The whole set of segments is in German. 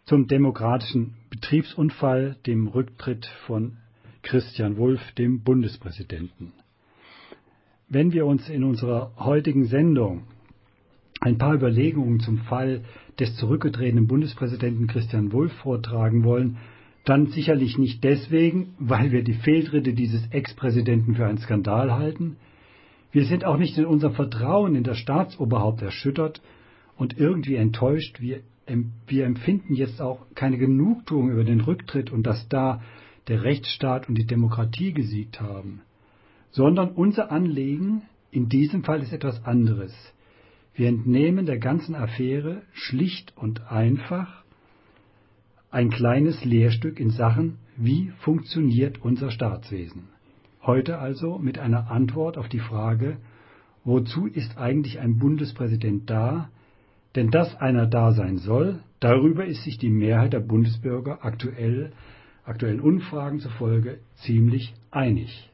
zum demokratischen Betriebsunfall, dem Rücktritt von Christian Wulff, dem Bundespräsidenten. Wenn wir uns in unserer heutigen Sendung ein paar Überlegungen zum Fall des zurückgetretenen Bundespräsidenten Christian Wulff vortragen wollen, dann sicherlich nicht deswegen, weil wir die Fehltritte dieses Ex-Präsidenten für einen Skandal halten. Wir sind auch nicht in unserem Vertrauen in das Staatsoberhaupt erschüttert und irgendwie enttäuscht. Wir empfinden jetzt auch keine Genugtuung über den Rücktritt und dass da der Rechtsstaat und die Demokratie gesiegt haben, sondern unser Anliegen in diesem Fall ist etwas anderes. Wir entnehmen der ganzen Affäre schlicht und einfach ein kleines Lehrstück in Sachen, wie funktioniert unser Staatswesen. Heute also mit einer Antwort auf die Frage, wozu ist eigentlich ein Bundespräsident da? Denn dass einer da sein soll, darüber ist sich die Mehrheit der Bundesbürger aktuellen Umfragen zufolge ziemlich einig.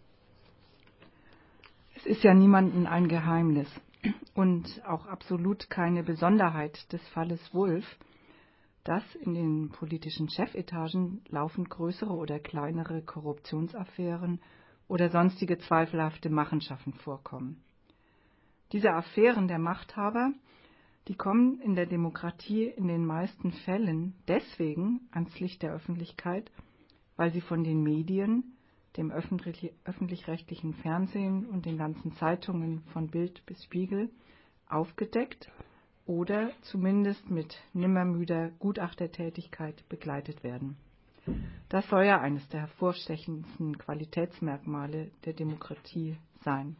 Es ist ja niemandem ein Geheimnis und auch absolut keine Besonderheit des Falles Wulff, dass in den politischen Chefetagen laufend größere oder kleinere Korruptionsaffären oder sonstige zweifelhafte Machenschaften vorkommen. Diese Affären der Machthaber, die kommen in der Demokratie in den meisten Fällen deswegen ans Licht der Öffentlichkeit, weil sie von den Medien, dem öffentlich-rechtlichen Fernsehen und den ganzen Zeitungen von Bild bis Spiegel aufgedeckt oder zumindest mit nimmermüder Gutachtertätigkeit begleitet werden. Das soll ja eines der hervorstechendsten Qualitätsmerkmale der Demokratie sein.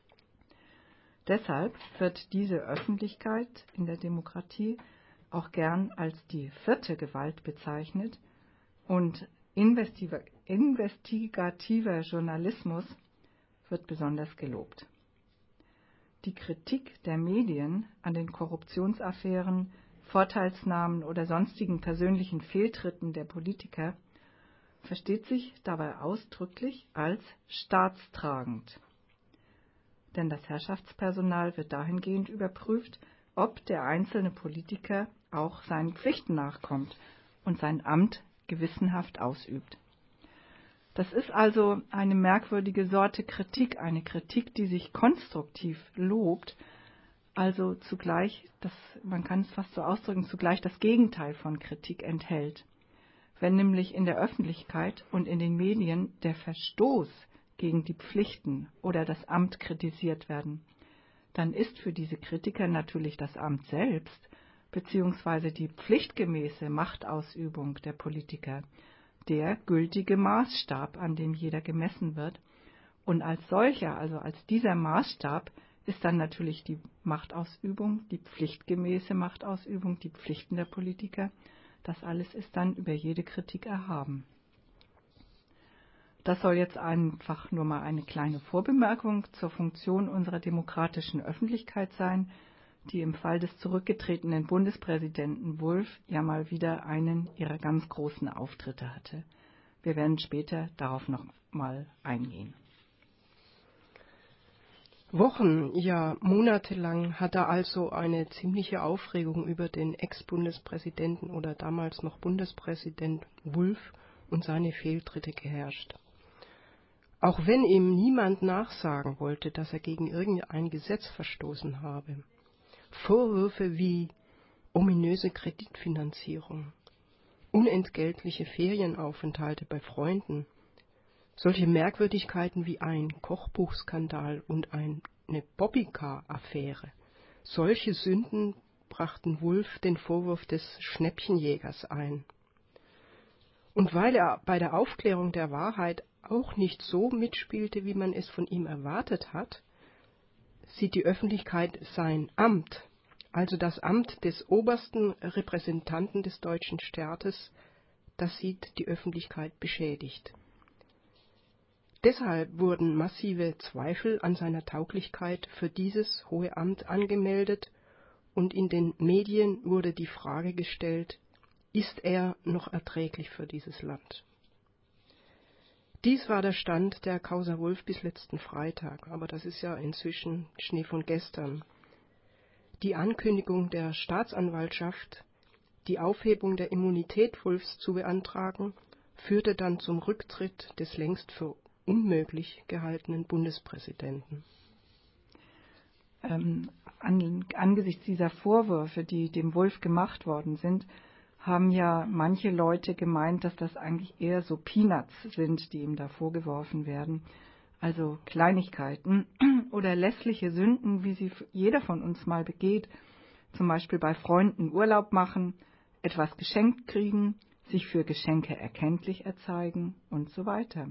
Deshalb wird diese Öffentlichkeit in der Demokratie auch gern als die vierte Gewalt bezeichnet und investigativer Journalismus wird besonders gelobt. Die Kritik der Medien an den Korruptionsaffären, Vorteilsnahmen oder sonstigen persönlichen Fehltritten der Politiker versteht sich dabei ausdrücklich als staatstragend. Denn das Herrschaftspersonal wird dahingehend überprüft, ob der einzelne Politiker auch seinen Pflichten nachkommt und sein Amt gewissenhaft ausübt. Das ist also eine merkwürdige Sorte Kritik, eine Kritik, die sich konstruktiv lobt, also zugleich, man kann es fast so ausdrücken, zugleich das Gegenteil von Kritik enthält. Wenn nämlich in der Öffentlichkeit und in den Medien der Verstoß gegen die Pflichten oder das Amt kritisiert werden, dann ist für diese Kritiker natürlich das Amt selbst bzw. die pflichtgemäße Machtausübung der Politiker der gültige Maßstab, an dem jeder gemessen wird. Und als solcher, also als dieser Maßstab, ist dann natürlich die Machtausübung, die pflichtgemäße Machtausübung, die Pflichten der Politiker, das alles ist dann über jede Kritik erhaben. Das soll jetzt einfach nur mal eine kleine Vorbemerkung zur Funktion unserer demokratischen Öffentlichkeit sein, die im Fall des zurückgetretenen Bundespräsidenten Wulff ja mal wieder einen ihrer ganz großen Auftritte hatte. Wir werden später darauf noch mal eingehen. Wochen, ja monatelang hat da also eine ziemliche Aufregung über den Ex-Bundespräsidenten oder damals noch Bundespräsident Wulff und seine Fehltritte geherrscht. Auch wenn ihm niemand nachsagen wollte, dass er gegen irgendein Gesetz verstoßen habe. Vorwürfe wie ominöse Kreditfinanzierung, unentgeltliche Ferienaufenthalte bei Freunden, solche Merkwürdigkeiten wie ein Kochbuchskandal und eine Bobbycar-Affäre. Solche Sünden brachten Wulff den Vorwurf des Schnäppchenjägers ein. Und weil er bei der Aufklärung der Wahrheit auch nicht so mitspielte, wie man es von ihm erwartet hat, sieht die Öffentlichkeit sein Amt, also das Amt des obersten Repräsentanten des deutschen Staates, das sieht die Öffentlichkeit beschädigt. Deshalb wurden massive Zweifel an seiner Tauglichkeit für dieses hohe Amt angemeldet und in den Medien wurde die Frage gestellt, ist er noch erträglich für dieses Land? Dies war der Stand der Causa Wulff bis letzten Freitag, aber das ist ja inzwischen Schnee von gestern. Die Ankündigung der Staatsanwaltschaft, die Aufhebung der Immunität Wulffs zu beantragen, führte dann zum Rücktritt des längst für unmöglich gehaltenen Bundespräsidenten. Angesichts dieser Vorwürfe, die dem Wulff gemacht worden sind, haben ja manche Leute gemeint, dass das eigentlich eher so Peanuts sind, die ihm da vorgeworfen werden. Also Kleinigkeiten oder lässliche Sünden, wie sie jeder von uns mal begeht. Zum Beispiel bei Freunden Urlaub machen, etwas geschenkt kriegen, sich für Geschenke erkenntlich erzeigen und so weiter.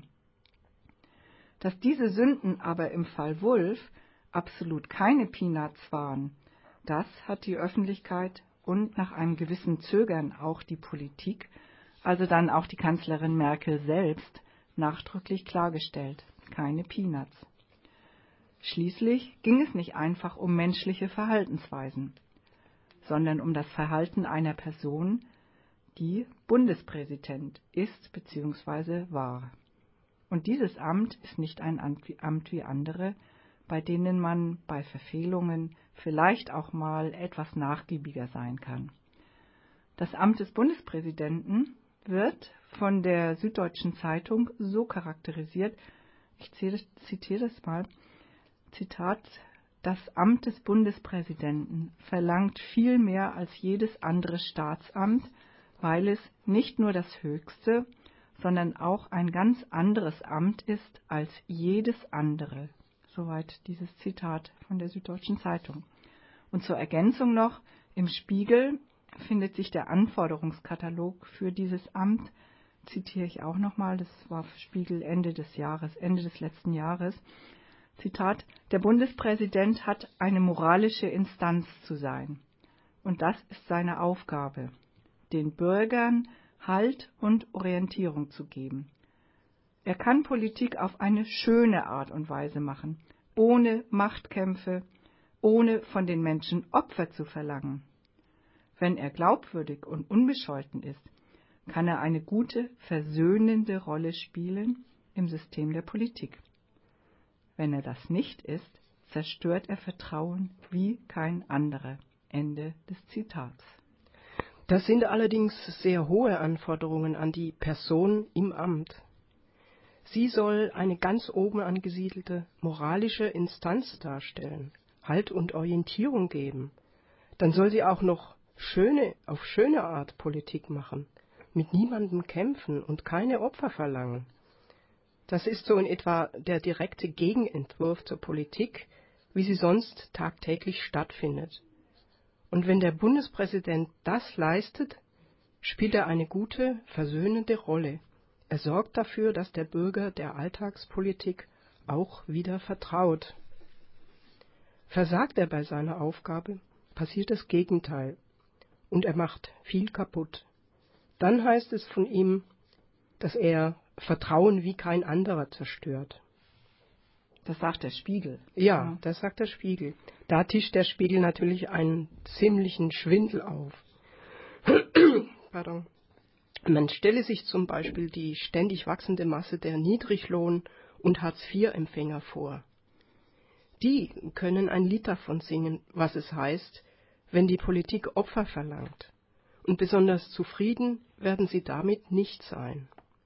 Dass diese Sünden aber im Fall Wulff absolut keine Peanuts waren, das hat die Öffentlichkeit und nach einem gewissen Zögern auch die Politik, also dann auch die Kanzlerin Merkel selbst, nachdrücklich klargestellt. Keine Peanuts. Schließlich ging es nicht einfach um menschliche Verhaltensweisen, sondern um das Verhalten einer Person, die Bundespräsident ist bzw. war. Und dieses Amt ist nicht ein Amt wie andere, bei denen man bei Verfehlungen vielleicht auch mal etwas nachgiebiger sein kann. Das Amt des Bundespräsidenten wird von der Süddeutschen Zeitung so charakterisiert, ich zitiere das mal, Zitat, das Amt des Bundespräsidenten verlangt viel mehr als jedes andere Staatsamt, weil es nicht nur das höchste, sondern auch ein ganz anderes Amt ist als jedes andere. Soweit dieses Zitat von der Süddeutschen Zeitung. Und zur Ergänzung noch, im Spiegel findet sich der Anforderungskatalog für dieses Amt, zitiere ich auch nochmal, das war Spiegel Ende des letzten Jahres, Zitat, der Bundespräsident hat eine moralische Instanz zu sein. Und das ist seine Aufgabe, den Bürgern Halt und Orientierung zu geben. Er kann Politik auf eine schöne Art und Weise machen, ohne Machtkämpfe, ohne von den Menschen Opfer zu verlangen. Wenn er glaubwürdig und unbescholten ist, kann er eine gute, versöhnende Rolle spielen im System der Politik. Wenn er das nicht ist, zerstört er Vertrauen wie kein anderer. Ende des Zitats. Das sind allerdings sehr hohe Anforderungen an die Person im Amt. Sie soll eine ganz oben angesiedelte moralische Instanz darstellen, Halt und Orientierung geben. Dann soll sie auch noch auf schöne Art Politik machen, mit niemandem kämpfen und keine Opfer verlangen. Das ist so in etwa der direkte Gegenentwurf zur Politik, wie sie sonst tagtäglich stattfindet. Und wenn der Bundespräsident das leistet, spielt er eine gute, versöhnende Rolle. Er sorgt dafür, dass der Bürger der Alltagspolitik auch wieder vertraut. Versagt er bei seiner Aufgabe, passiert das Gegenteil und er macht viel kaputt. Dann heißt es von ihm, dass er Vertrauen wie kein anderer zerstört. Das sagt der Spiegel. Ja, das sagt der Spiegel. Da tischt der Spiegel natürlich einen ziemlichen Schwindel auf. Pardon. Man stelle sich zum Beispiel die ständig wachsende Masse der Niedriglohn- und Hartz-IV-Empfänger vor. Die können ein Lied davon singen, was es heißt, wenn die Politik Opfer verlangt. Und besonders zufrieden werden sie damit nicht sein.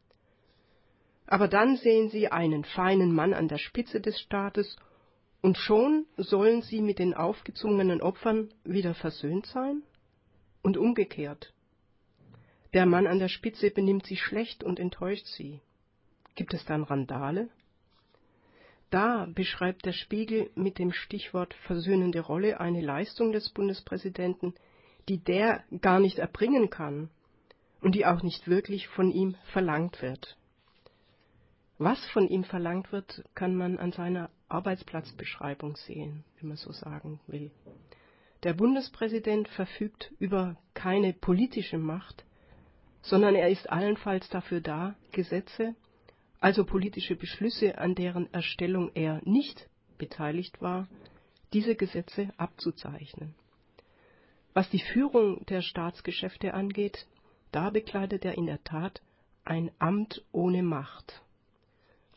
Aber dann sehen sie einen feinen Mann an der Spitze des Staates und schon sollen sie mit den aufgezwungenen Opfern wieder versöhnt sein? Und umgekehrt. Der Mann an der Spitze benimmt sich schlecht und enttäuscht sie. Gibt es dann Randale? Da beschreibt der Spiegel mit dem Stichwort versöhnende Rolle eine Leistung des Bundespräsidenten, die der gar nicht erbringen kann und die auch nicht wirklich von ihm verlangt wird. Was von ihm verlangt wird, kann man an seiner Arbeitsplatzbeschreibung sehen, wenn man so sagen will. Der Bundespräsident verfügt über keine politische Macht, sondern er ist allenfalls dafür da, Gesetze, also politische Beschlüsse, an deren Erstellung er nicht beteiligt war, diese Gesetze abzuzeichnen. Was die Führung der Staatsgeschäfte angeht, da bekleidet er in der Tat ein Amt ohne Macht.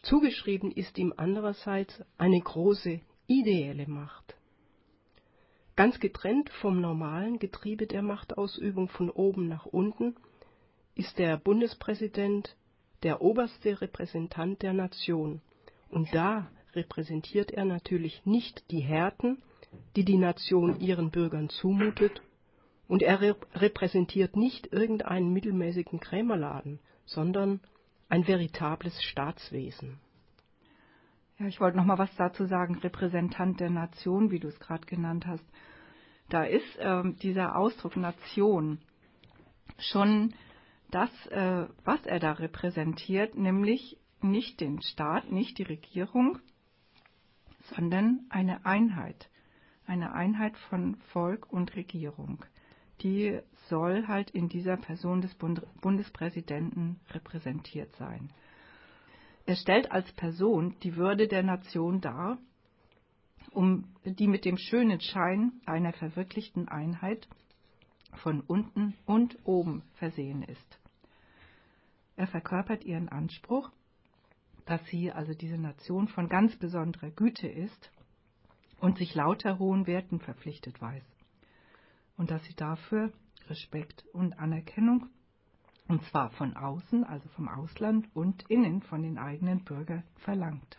Zugeschrieben ist ihm andererseits eine große ideelle Macht. Ganz getrennt vom normalen Getriebe der Machtausübung von oben nach unten ist der Bundespräsident der oberste Repräsentant der Nation. Und da repräsentiert er natürlich nicht die Härten, die die Nation ihren Bürgern zumutet, und er repräsentiert nicht irgendeinen mittelmäßigen Krämerladen, sondern ein veritables Staatswesen. Ja, ich wollte noch mal was dazu sagen, Repräsentant der Nation, wie du es gerade genannt hast. Da ist dieser Ausdruck Nation schon das, was er da repräsentiert, nämlich nicht den Staat, nicht die Regierung, sondern eine Einheit von Volk und Regierung. Die soll halt in dieser Person des Bundespräsidenten repräsentiert sein. Er stellt als Person die Würde der Nation dar, die mit dem schönen Schein einer verwirklichten Einheit von unten und oben versehen ist. Er verkörpert ihren Anspruch, dass sie, also diese Nation, von ganz besonderer Güte ist und sich lauter hohen Werten verpflichtet weiß. Und dass sie dafür Respekt und Anerkennung, und zwar von außen, also vom Ausland, und innen von den eigenen Bürgern verlangt.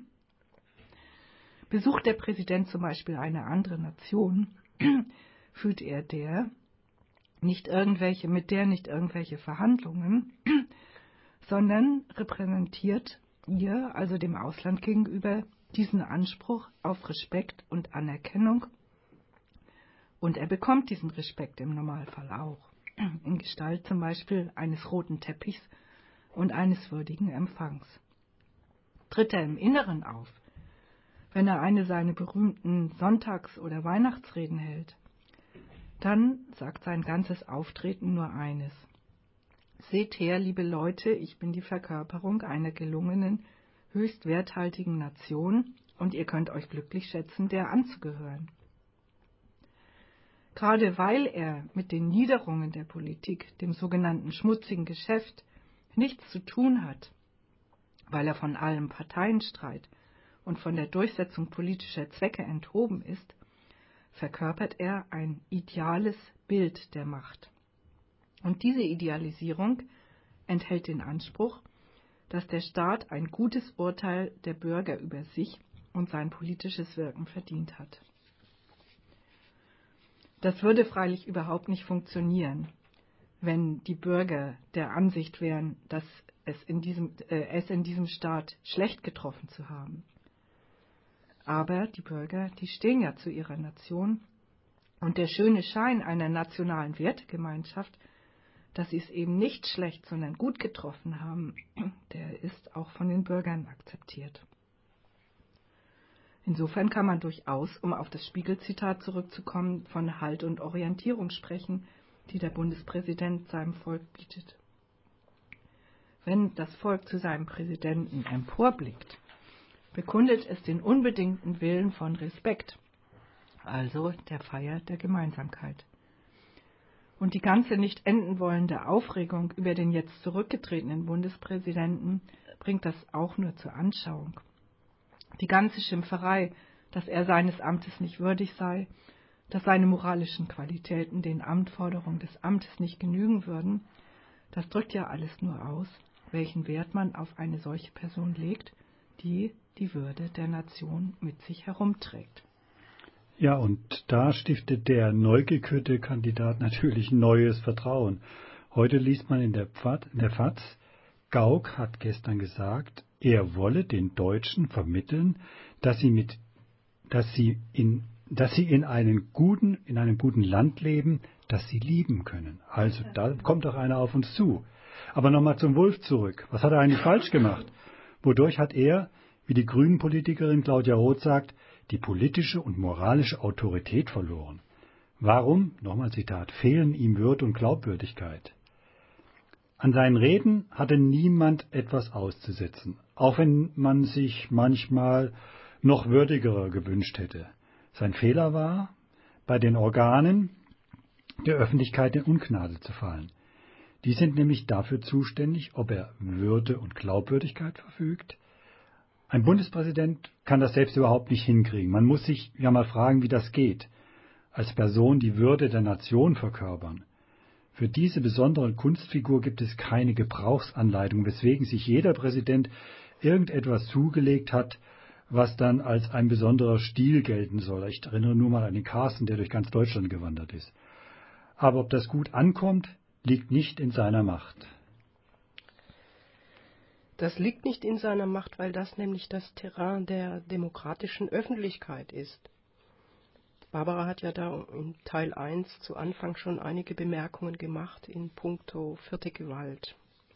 Besucht der Präsident zum Beispiel eine andere Nation, führt er mit der nicht irgendwelche Verhandlungen, sondern repräsentiert ihr, also dem Ausland gegenüber, diesen Anspruch auf Respekt und Anerkennung. Und er bekommt diesen Respekt im Normalfall auch, in Gestalt zum Beispiel eines roten Teppichs und eines würdigen Empfangs. Tritt er im Inneren auf, wenn er eine seiner berühmten Sonntags- oder Weihnachtsreden hält, dann sagt sein ganzes Auftreten nur eines: Seht her, liebe Leute, ich bin die Verkörperung einer gelungenen, höchst werthaltigen Nation und ihr könnt euch glücklich schätzen, der anzugehören. Gerade weil er mit den Niederungen der Politik, dem sogenannten schmutzigen Geschäft, nichts zu tun hat, weil er von allem Parteienstreit und von der Durchsetzung politischer Zwecke enthoben ist, verkörpert er ein ideales Bild der Macht. Und diese Idealisierung enthält den Anspruch, dass der Staat ein gutes Urteil der Bürger über sich und sein politisches Wirken verdient hat. Das würde freilich überhaupt nicht funktionieren, wenn die Bürger der Ansicht wären, dass es in diesem Staat schlecht getroffen zu haben. Aber die Bürger, die stehen ja zu ihrer Nation, und der schöne Schein einer nationalen Wertegemeinschaft, dass sie es eben nicht schlecht, sondern gut getroffen haben, der ist auch von den Bürgern akzeptiert. Insofern kann man durchaus, um auf das Spiegel-Zitat zurückzukommen, von Halt und Orientierung sprechen, die der Bundespräsident seinem Volk bietet. Wenn das Volk zu seinem Präsidenten emporblickt, bekundet es den unbedingten Willen von Respekt, also der Feier der Gemeinsamkeit. Und die ganze nicht enden wollende Aufregung über den jetzt zurückgetretenen Bundespräsidenten bringt das auch nur zur Anschauung. Die ganze Schimpferei, dass er seines Amtes nicht würdig sei, dass seine moralischen Qualitäten den Anforderungen des Amtes nicht genügen würden, das drückt ja alles nur aus, welchen Wert man auf eine solche Person legt, die die Würde der Nation mit sich herumträgt. Ja, und da stiftet der neu gekürte Kandidat natürlich neues Vertrauen. Heute liest man in der FAZ, Gauck hat gestern gesagt, er wolle den Deutschen vermitteln, dass sie in einem guten Land leben, das sie lieben können. Also da kommt doch einer auf uns zu. Aber nochmal zum Wulff zurück. Was hat er eigentlich falsch gemacht? Wodurch hat er, wie die Grünen-Politikerin Claudia Roth sagt, die politische und moralische Autorität verloren? Warum, nochmal Zitat, fehlen ihm Würde und Glaubwürdigkeit? An seinen Reden hatte niemand etwas auszusetzen, auch wenn man sich manchmal noch würdigere gewünscht hätte. Sein Fehler war, bei den Organen der Öffentlichkeit in Ungnade zu fallen. Die sind nämlich dafür zuständig, ob er Würde und Glaubwürdigkeit verfügt. Ein Bundespräsident kann das selbst überhaupt nicht hinkriegen. Man muss sich ja mal fragen, wie das geht. als Person die Würde der Nation verkörpern. Für diese besondere Kunstfigur gibt es keine Gebrauchsanleitung, weswegen sich jeder Präsident irgendetwas zugelegt hat, was dann als ein besonderer Stil gelten soll. Ich erinnere nur mal an den Carsten, der durch ganz Deutschland gewandert ist. Aber ob das gut ankommt, liegt nicht in seiner Macht. Das liegt nicht in seiner Macht, weil das nämlich das Terrain der demokratischen Öffentlichkeit ist. Barbara hat ja da in Teil 1 zu Anfang schon einige Bemerkungen gemacht in puncto vierte Gewalt.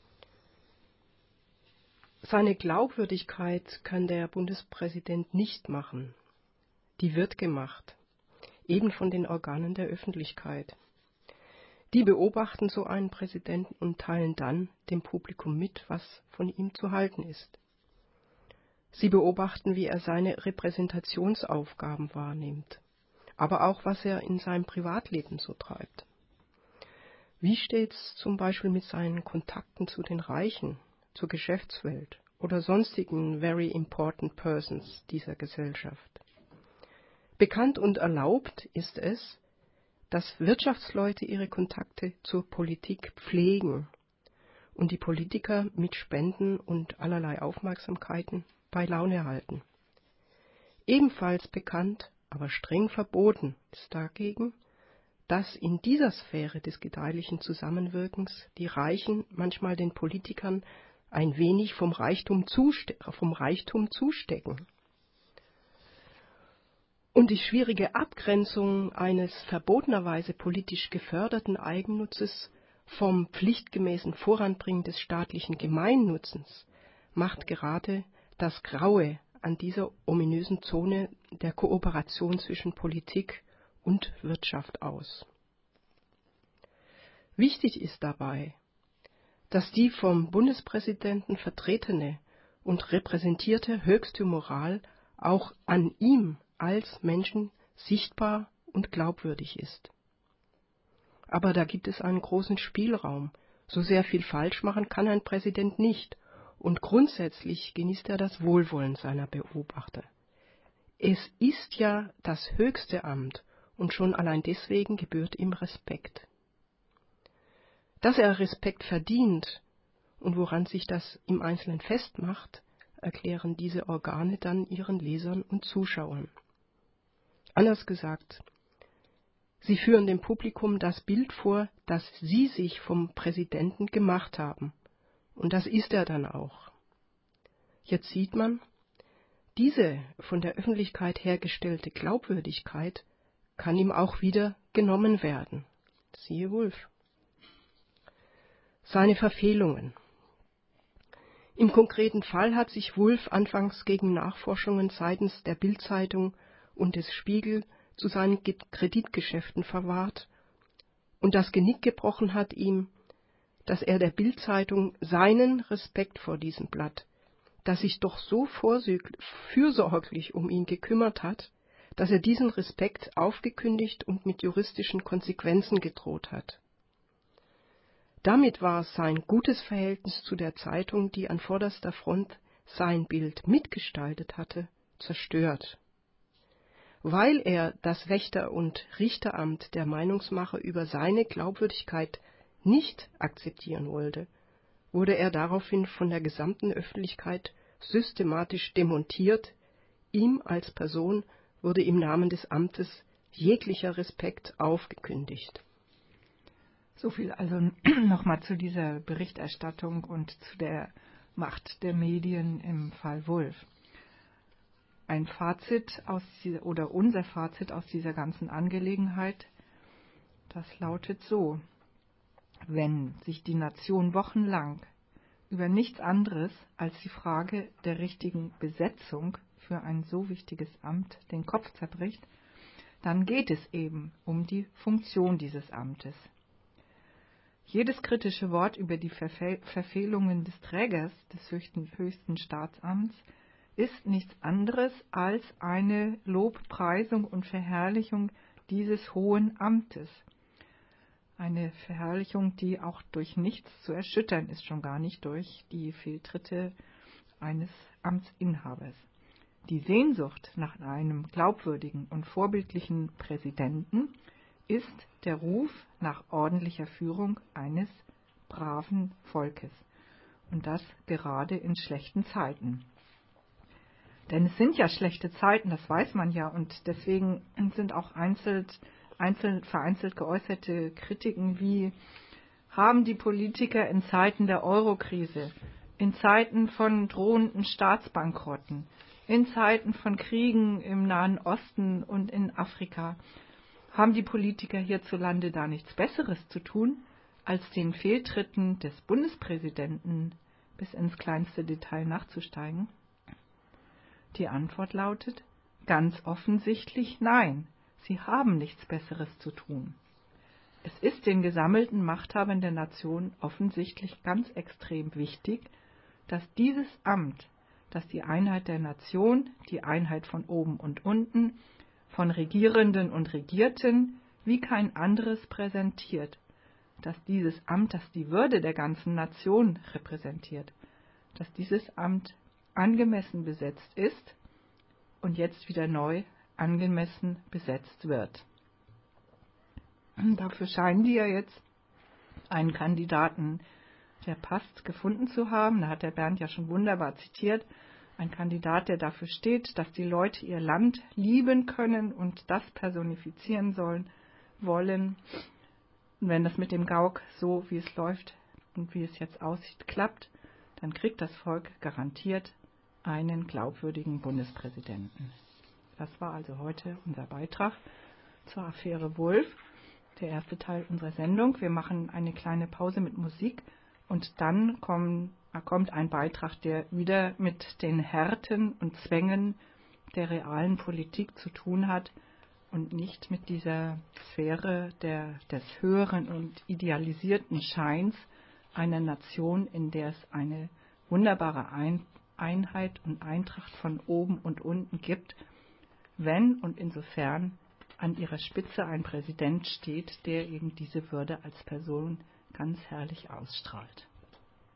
Seine Glaubwürdigkeit kann der Bundespräsident nicht machen. Die wird gemacht, eben von den Organen der Öffentlichkeit. Die beobachten so einen Präsidenten und teilen dann dem Publikum mit, was von ihm zu halten ist. Sie beobachten, wie er seine Repräsentationsaufgaben wahrnimmt, aber auch, was er in seinem Privatleben so treibt. Wie steht's zum Beispiel mit seinen Kontakten zu den Reichen, zur Geschäftswelt oder sonstigen very important persons dieser Gesellschaft? Bekannt und erlaubt ist es, dass Wirtschaftsleute ihre Kontakte zur Politik pflegen und die Politiker mit Spenden und allerlei Aufmerksamkeiten bei Laune halten. Ebenfalls bekannt, aber streng verboten ist dagegen, dass in dieser Sphäre des gedeihlichen Zusammenwirkens die Reichen manchmal den Politikern ein wenig vom Reichtum zustecken. Und die schwierige Abgrenzung eines verbotenerweise politisch geförderten Eigennutzes vom pflichtgemäßen Voranbringen des staatlichen Gemeinnutzens macht gerade das Graue an dieser ominösen Zone der Kooperation zwischen Politik und Wirtschaft aus. Wichtig ist dabei, dass die vom Bundespräsidenten vertretene und repräsentierte höchste Moral auch an ihm als Menschen sichtbar und glaubwürdig ist. Aber da gibt es einen großen Spielraum. So sehr viel falsch machen kann ein Präsident nicht, und grundsätzlich genießt er das Wohlwollen seiner Beobachter. Es ist ja das höchste Amt, und schon allein deswegen gebührt ihm Respekt. Dass er Respekt verdient und woran sich das im Einzelnen festmacht, erklären diese Organe dann ihren Lesern und Zuschauern. Anders gesagt, sie führen dem Publikum das Bild vor, das sie sich vom Präsidenten gemacht haben. Und das ist er dann auch. Jetzt sieht man, diese von der Öffentlichkeit hergestellte Glaubwürdigkeit kann ihm auch wieder genommen werden. Siehe Wulff. Seine Verfehlungen. Im konkreten Fall hat sich Wulff anfangs gegen Nachforschungen seitens der Bild-Zeitung und des Spiegel zu seinen Kreditgeschäften verwahrt, und das Genick gebrochen hat ihm, dass er der Bild-Zeitung seinen Respekt vor diesem Blatt, das sich doch so fürsorglich um ihn gekümmert hat, dass er diesen Respekt aufgekündigt und mit juristischen Konsequenzen gedroht hat. Damit war sein gutes Verhältnis zu der Zeitung, die an vorderster Front sein Bild mitgestaltet hatte, zerstört. Weil er das Wächter- und Richteramt der Meinungsmacher über seine Glaubwürdigkeit nicht akzeptieren wollte, wurde er daraufhin von der gesamten Öffentlichkeit systematisch demontiert. Ihm als Person wurde im Namen des Amtes jeglicher Respekt aufgekündigt. So viel also nochmal zu dieser Berichterstattung und zu der Macht der Medien im Fall Wulff. Ein Fazit unser Fazit aus dieser ganzen Angelegenheit, das lautet so: Wenn sich die Nation wochenlang über nichts anderes als die Frage der richtigen Besetzung für ein so wichtiges Amt den Kopf zerbricht, dann geht es eben um die Funktion dieses Amtes. Jedes kritische Wort über die Verfehlungen des Trägers des höchsten Staatsamts ist nichts anderes als eine Lobpreisung und Verherrlichung dieses hohen Amtes. Eine Verherrlichung, die auch durch nichts zu erschüttern ist, schon gar nicht durch die Fehltritte eines Amtsinhabers. Die Sehnsucht nach einem glaubwürdigen und vorbildlichen Präsidenten ist der Ruf nach ordentlicher Führung eines braven Volkes. Und das gerade in schlechten Zeiten. Denn es sind ja schlechte Zeiten, das weiß man ja. Und deswegen sind auch vereinzelt geäußerte Kritiken wie: Haben die Politiker in Zeiten der Eurokrise, in Zeiten von drohenden Staatsbankrotten, in Zeiten von Kriegen im Nahen Osten und in Afrika, haben die Politiker hierzulande da nichts Besseres zu tun, als den Fehltritten des Bundespräsidenten bis ins kleinste Detail nachzusteigen? Die Antwort lautet ganz offensichtlich nein, sie haben nichts Besseres zu tun. Es ist den gesammelten Machthabern der Nation offensichtlich ganz extrem wichtig, dass dieses Amt, das die Einheit der Nation, die Einheit von oben und unten, von Regierenden und Regierten wie kein anderes präsentiert, dass dieses Amt, das die Würde der ganzen Nation repräsentiert, dass dieses Amt angemessen besetzt ist und jetzt wieder neu angemessen besetzt wird. Dafür scheinen die ja jetzt einen Kandidaten, der passt, gefunden zu haben. Da hat der Bernd ja schon wunderbar zitiert. Ein Kandidat, der dafür steht, dass die Leute ihr Land lieben können und das personifizieren wollen. Und wenn das mit dem GAUK so, wie es läuft und wie es jetzt aussieht, klappt, dann kriegt das Volk garantiert einen glaubwürdigen Bundespräsidenten. Das war also heute unser Beitrag zur Affäre Wulff, der erste Teil unserer Sendung. Wir machen eine kleine Pause mit Musik und dann kommt ein Beitrag, der wieder mit den Härten und Zwängen der realen Politik zu tun hat und nicht mit dieser Sphäre des höheren und idealisierten Scheins einer Nation, in der es eine wunderbare Einheit und Eintracht von oben und unten gibt, wenn und insofern an ihrer Spitze ein Präsident steht, der eben diese Würde als Person ganz herrlich ausstrahlt.